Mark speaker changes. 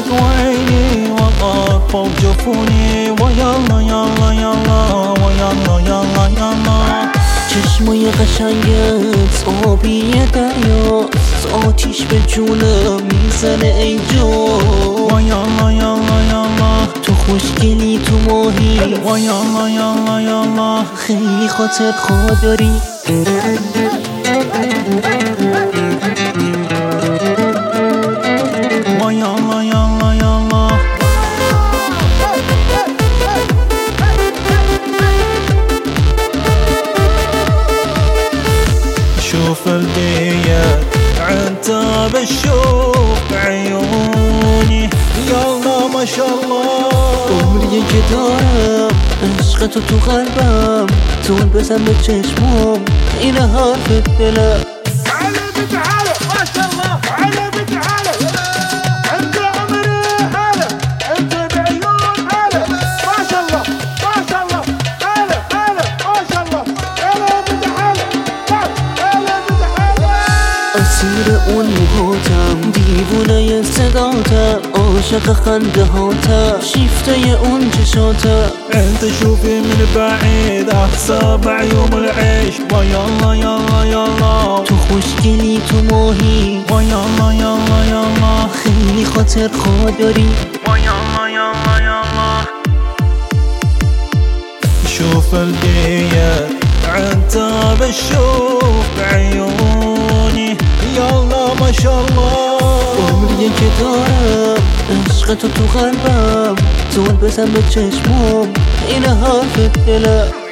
Speaker 1: عشق وعيني وقار فوق جفوني ويلا يلا يلا ويلا يلا يلا
Speaker 2: چشمای قشنگت آبی دریاست آتیش به جونم میزنه ای جون
Speaker 1: ويلا يلا يلا
Speaker 2: تو خوشگلی تو ماهی
Speaker 1: ويلا يلا يلا
Speaker 2: خیلی خاطر خواه داری
Speaker 1: ويلا يلا يلا شوف البيت عنتاب الشوق بعيوني يلا ما شاء الله
Speaker 2: عمریه که دارم عشق تو قلبم زول بزن به چشمام این حرف دلم
Speaker 3: تعالى بتعالى ما شاء الله تعالى بتعالى انت عمري هلا انت بعيون هلا ما شاء الله ما شاء الله هلا هلا ما شاء الله هلا بتعالى هلا بتعالى
Speaker 2: اسیر اون موهاتم دیوونه صداتم عاشق خنده هاتم شیفته اون چشاتم
Speaker 1: انت شوفي من بعيد احساب عيوم العيش ويلا يلا يلا
Speaker 2: تو خوشگلی تو ماهی
Speaker 1: ويلا يلا يلا
Speaker 2: خیلی خاطر خواه داری
Speaker 1: ويلا يلا يلا شوف البيت عنتاب الشوق بعيوني يلا ما شاء الله
Speaker 2: عمریه که دارم عشق تو قلبم زول بزن به چشمام این حرف دلم